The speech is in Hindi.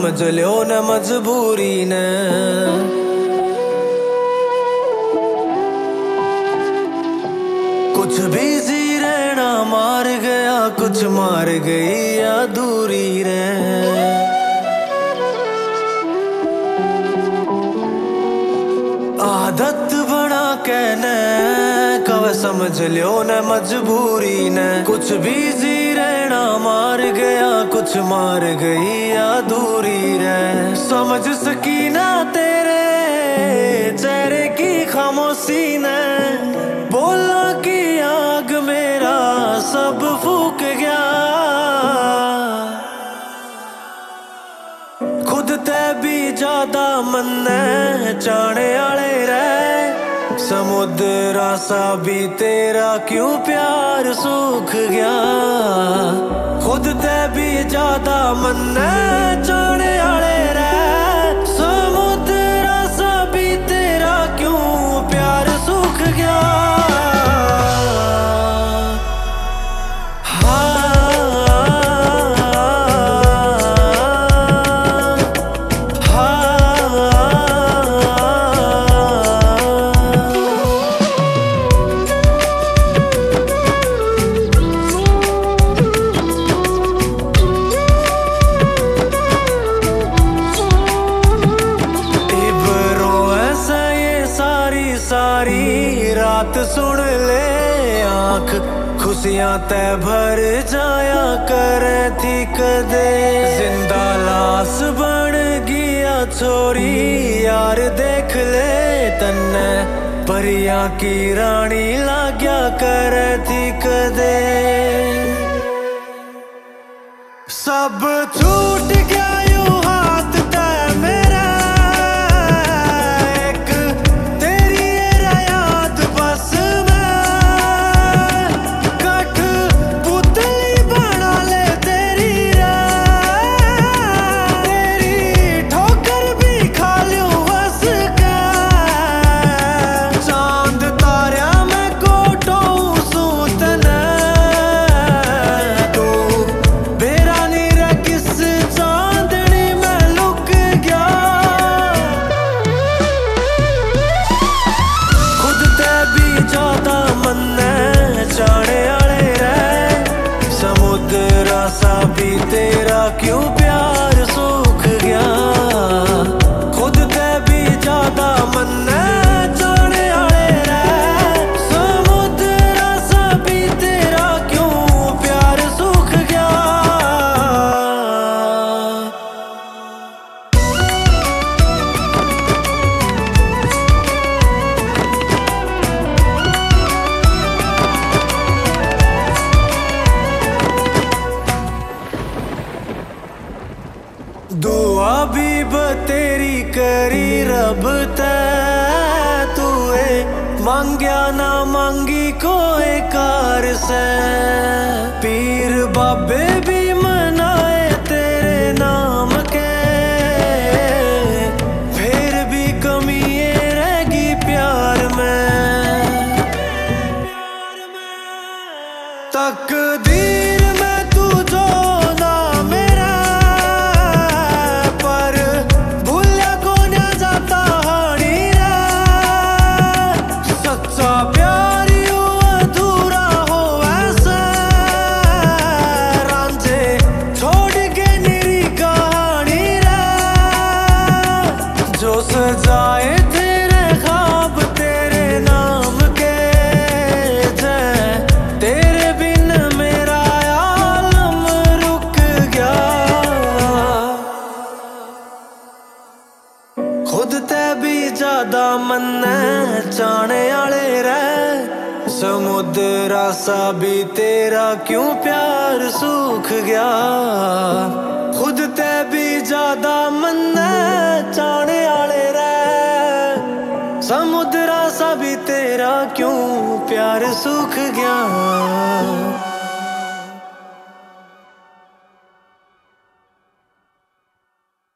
समझ लो न मजबूरी ने। कुछ बिजी रहना मार गया, कुछ मार गई या दूरी रे। आदत बना कहने कव समझ लो न मजबूरी ने। कुछ बिजी रहना मार गया, कुछ मार गई या दूरी रे। समझ सकी ना तेरे चेहरे की खामोशी ने। बोला कि आग मेरा सब फूक गया। खुद ते भी ज्यादा मन्ने चाहने आले रे। समुद्र सा भी तेरा क्यों प्यार सूख गया। खुद ते भी ज्यादा मन्ने चाहने आले रे। समुद्र सा भी तेरा क्यों प्यार सूख गया। सारी रात सुन ले आँख खुशियां ते भर जाया करे थी कदे। जिंदा लाश बन गया छोरी यार देख ले तन्ने। परियां की रानी लाग्या करे थी कदे। सब छूट गया यूं हाथ ते मेरा। सा भी तेरा क्यों प्यार सूख गया। खुद ते भी ज्यादा मन्ने चाहने आले रे। समुद्र सा भी तेरा क्यों प्यार सूख गया। दुआ भी तेरी करी रब ते तूए। मांग्या ना मांगी कोई कार से। पीर बाबे भी मनाए तेरे नाम के। फिर भी कमी रहेगी प्यार में। तकदीर में तू जो ना मेरा। सजाए तेरे ख्वाब तेरे नाम के। जय तेरे बिन मेरा आलम रुक गया। खुद ते भी ज्यादा मन्ने चाहने आले रे। समुद्र सा भी तेरा क्यों प्यार सूख गया। खुद ते भी ज्यादा मन्ने चाहने आले रे। समुद्र सा भी तेरा क्यों प्यार सूख गया।